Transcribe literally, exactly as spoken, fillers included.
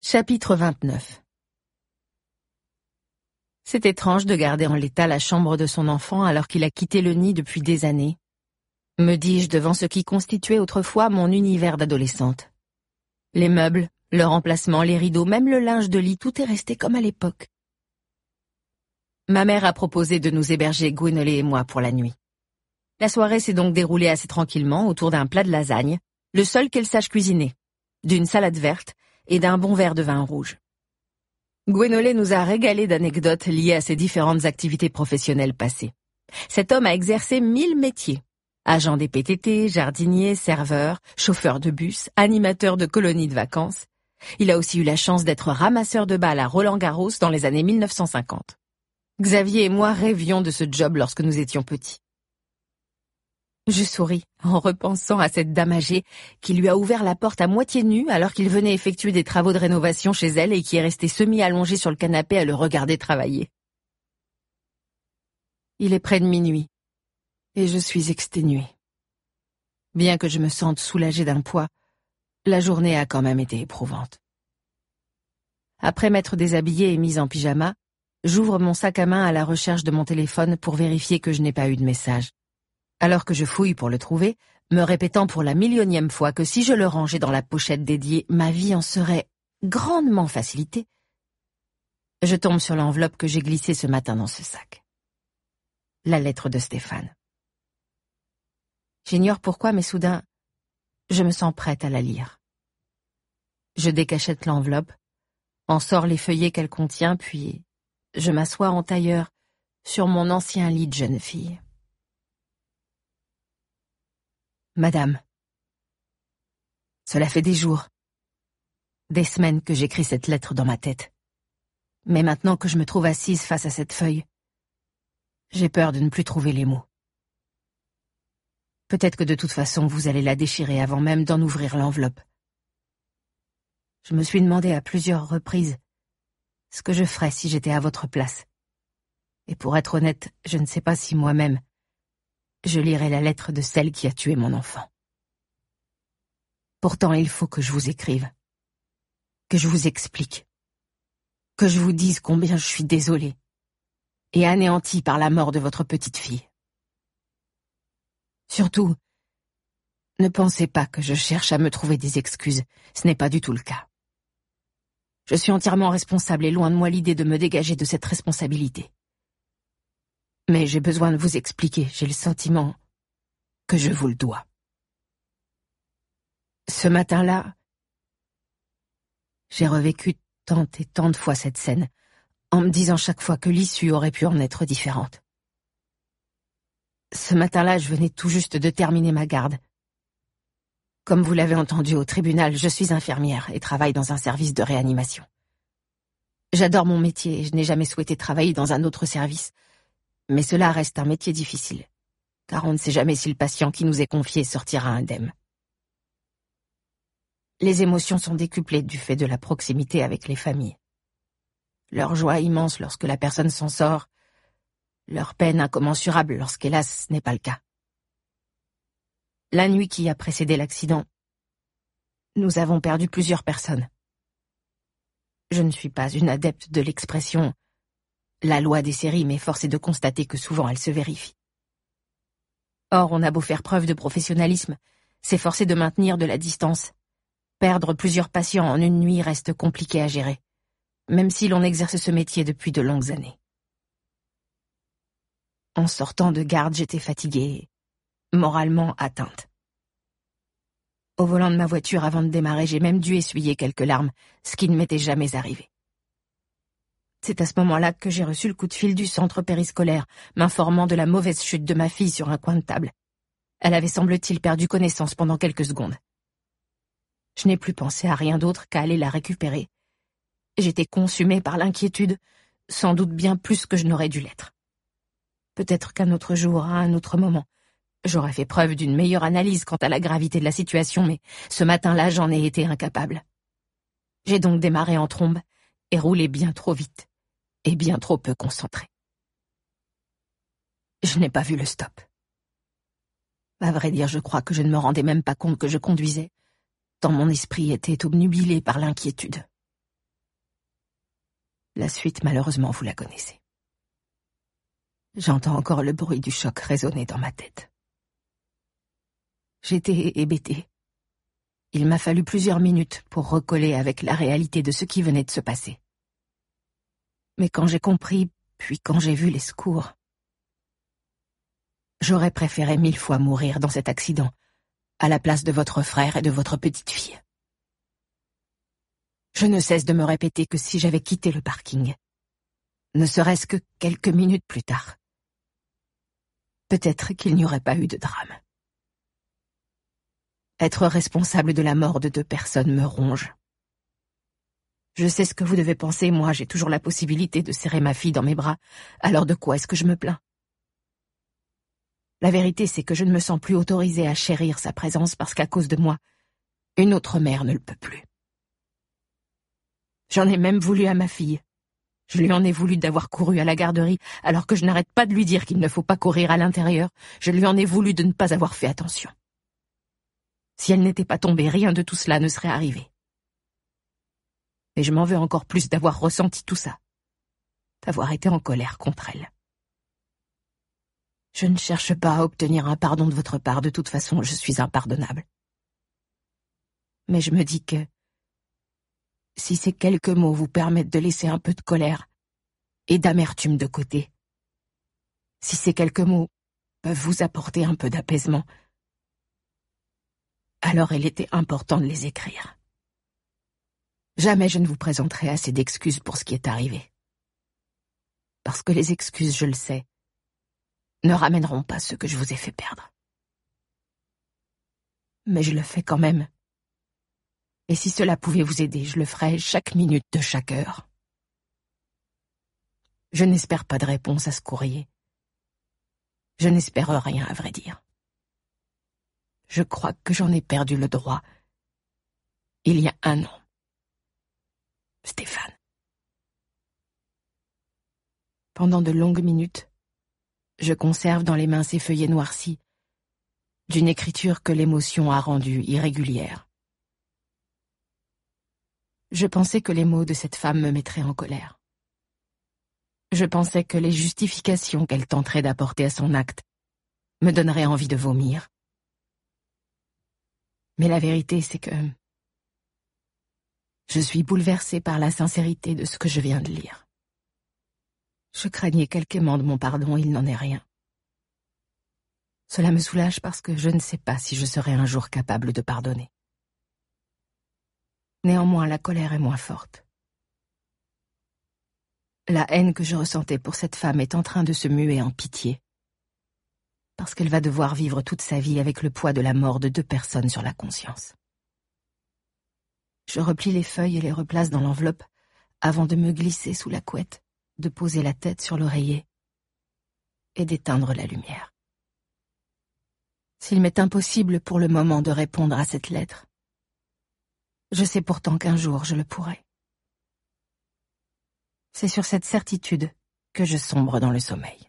Chapitre vingt-neuf. C'est étrange de garder en l'état la chambre de son enfant alors qu'il a quitté le nid depuis des années, me dis-je devant ce qui constituait autrefois mon univers d'adolescente. Les meubles, leur emplacement, les rideaux, même le linge de lit, tout est resté comme à l'époque. Ma mère a proposé de nous héberger, Gwynolé et moi, pour la nuit. La soirée s'est donc déroulée assez tranquillement autour d'un plat de lasagne, le seul qu'elle sache cuisiner, d'une salade verte et d'un bon verre de vin rouge. Gwynolé nous a régalé d'anecdotes liées à ses différentes activités professionnelles passées. Cet homme a exercé mille métiers. Agent des P T T, jardinier, serveur, chauffeur de bus, animateur de colonies de vacances. Il a aussi eu la chance d'être ramasseur de balles à Roland-Garros dans les années mille neuf cent cinquante. Xavier et moi rêvions de ce job lorsque nous étions petits. Je souris en repensant à cette dame âgée qui lui a ouvert la porte à moitié nue alors qu'il venait effectuer des travaux de rénovation chez elle et qui est resté semi-allongé sur le canapé à le regarder travailler. Il est près de minuit et je suis exténuée. Bien que je me sente soulagée d'un poids, la journée a quand même été éprouvante. Après m'être déshabillée et mise en pyjama, j'ouvre mon sac à main à la recherche de mon téléphone pour vérifier que je n'ai pas eu de message. Alors que je fouille pour le trouver, me répétant pour la millionième fois que si je le rangeais dans la pochette dédiée, ma vie en serait grandement facilitée, je tombe sur l'enveloppe que j'ai glissée ce matin dans ce sac. La lettre de Stéphane. J'ignore pourquoi, mais soudain, je me sens prête à la lire. Je décachette l'enveloppe, en sors les feuillets qu'elle contient, puis je m'assois en tailleur sur mon ancien lit de jeune fille. Madame, cela fait des jours, des semaines que j'écris cette lettre dans ma tête. Mais maintenant que je me trouve assise face à cette feuille, j'ai peur de ne plus trouver les mots. Peut-être que de toute façon vous allez la déchirer avant même d'en ouvrir l'enveloppe. Je me suis demandé à plusieurs reprises ce que je ferais si j'étais à votre place. Et pour être honnête, je ne sais pas si moi-même je lirai la lettre de celle qui a tué mon enfant. Pourtant, il faut que je vous écrive, que je vous explique, que je vous dise combien je suis désolée et anéantie par la mort de votre petite fille. Surtout, ne pensez pas que je cherche à me trouver des excuses, ce n'est pas du tout le cas. Je suis entièrement responsable et loin de moi l'idée de me dégager de cette responsabilité. Mais j'ai besoin de vous expliquer, j'ai le sentiment que je vous le dois. Ce matin-là, j'ai revécu tant et tant de fois cette scène, en me disant chaque fois que l'issue aurait pu en être différente. Ce matin-là, je venais tout juste de terminer ma garde. Comme vous l'avez entendu au tribunal, je suis infirmière et travaille dans un service de réanimation. J'adore mon métier et je n'ai jamais souhaité travailler dans un autre service. Mais cela reste un métier difficile, car on ne sait jamais si le patient qui nous est confié sortira indemne. Les émotions sont décuplées du fait de la proximité avec les familles. Leur joie immense lorsque la personne s'en sort, leur peine incommensurable lorsqu'hélas ce n'est pas le cas. La nuit qui a précédé l'accident, nous avons perdu plusieurs personnes. Je ne suis pas une adepte de l'expression la loi des séries, mais force est de constater que souvent elle se vérifie. Or, on a beau faire preuve de professionnalisme, s'efforcer de maintenir de la distance. Perdre plusieurs patients en une nuit reste compliqué à gérer, même si l'on exerce ce métier depuis de longues années. En sortant de garde, j'étais fatiguée, moralement atteinte. Au volant de ma voiture avant de démarrer, j'ai même dû essuyer quelques larmes, ce qui ne m'était jamais arrivé. C'est à ce moment-là que j'ai reçu le coup de fil du centre périscolaire, m'informant de la mauvaise chute de ma fille sur un coin de table. Elle avait semble-t-il perdu connaissance pendant quelques secondes. Je n'ai plus pensé à rien d'autre qu'à aller la récupérer. J'étais consumée par l'inquiétude, sans doute bien plus que je n'aurais dû l'être. Peut-être qu'un autre jour, à un autre moment, j'aurais fait preuve d'une meilleure analyse quant à la gravité de la situation, mais ce matin-là, j'en ai été incapable. J'ai donc démarré en trombe et roulé bien trop vite. Et bien trop peu concentré. Je n'ai pas vu le stop. À vrai dire, je crois que je ne me rendais même pas compte que je conduisais, tant mon esprit était obnubilé par l'inquiétude. La suite, malheureusement, vous la connaissez. J'entends encore le bruit du choc résonner dans ma tête. J'étais hébétée. Il m'a fallu plusieurs minutes pour recoller avec la réalité de ce qui venait de se passer. Mais quand j'ai compris, puis quand j'ai vu les secours, j'aurais préféré mille fois mourir dans cet accident, à la place de votre frère et de votre petite fille. Je ne cesse de me répéter que si j'avais quitté le parking, ne serait-ce que quelques minutes plus tard, peut-être qu'il n'y aurait pas eu de drame. Être responsable de la mort de deux personnes me ronge. Je sais ce que vous devez penser, moi j'ai toujours la possibilité de serrer ma fille dans mes bras, alors de quoi est-ce que je me plains? La vérité, c'est que je ne me sens plus autorisée à chérir sa présence parce qu'à cause de moi, une autre mère ne le peut plus. J'en ai même voulu à ma fille. Je lui en ai voulu d'avoir couru à la garderie alors que je n'arrête pas de lui dire qu'il ne faut pas courir à l'intérieur. Je lui en ai voulu de ne pas avoir fait attention. Si elle n'était pas tombée, rien de tout cela ne serait arrivé. Et je m'en veux encore plus d'avoir ressenti tout ça, d'avoir été en colère contre elle. Je ne cherche pas à obtenir un pardon de votre part, de toute façon, je suis impardonnable. Mais je me dis que si ces quelques mots vous permettent de laisser un peu de colère et d'amertume de côté, si ces quelques mots peuvent vous apporter un peu d'apaisement, alors il était important de les écrire. Jamais je ne vous présenterai assez d'excuses pour ce qui est arrivé. Parce que les excuses, je le sais, ne ramèneront pas ce que je vous ai fait perdre. Mais je le fais quand même. Et si cela pouvait vous aider, je le ferais chaque minute de chaque heure. Je n'espère pas de réponse à ce courrier. Je n'espère rien, à vrai dire. Je crois que j'en ai perdu le droit. Il y a un an. Stéphane. Pendant de longues minutes, je conserve dans les mains ces feuillets noircis, d'une écriture que l'émotion a rendue irrégulière. Je pensais que les mots de cette femme me mettraient en colère. Je pensais que les justifications qu'elle tenterait d'apporter à son acte me donneraient envie de vomir. Mais la vérité, c'est que je suis bouleversée par la sincérité de ce que je viens de lire. Je craignais quelque aimant de mon pardon, il n'en est rien. Cela me soulage parce que je ne sais pas si je serai un jour capable de pardonner. Néanmoins, la colère est moins forte. La haine que je ressentais pour cette femme est en train de se muer en pitié, parce qu'elle va devoir vivre toute sa vie avec le poids de la mort de deux personnes sur la conscience. Je replie les feuilles et les replace dans l'enveloppe avant de me glisser sous la couette, de poser la tête sur l'oreiller et d'éteindre la lumière. S'il m'est impossible pour le moment de répondre à cette lettre, je sais pourtant qu'un jour je le pourrai. C'est sur cette certitude que je sombre dans le sommeil.